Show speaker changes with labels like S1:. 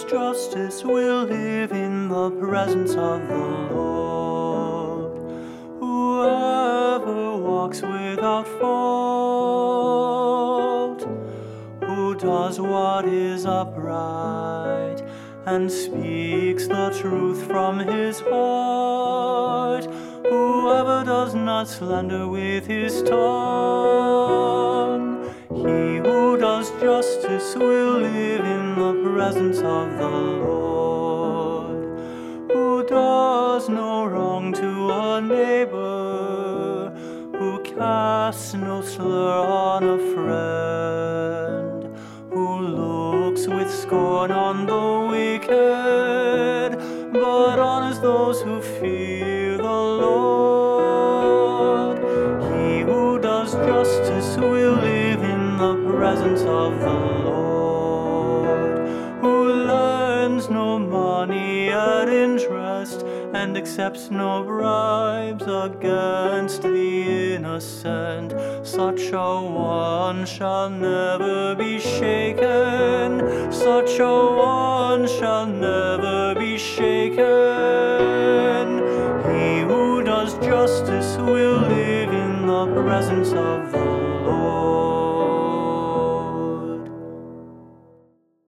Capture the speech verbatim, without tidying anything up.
S1: justice will live in the presence of the Lord. Whoever walks without fault, who does what is upright, and speaks the truth from his heart. Whoever does not slander with his tongue, he who does justice will live in the presence of the Lord. Who does no wrong to a neighbor, who casts no slur on a friend, who looks with scorn on the wicked, but honors those who fear the Lord. He who does justice will live in the presence of the Lord. Who lends no money at interest, and accepts no bribes against the innocent, such a one shall never be shaken. Such a one shall never be shaken. He who does justice will live in the presence of the Lord.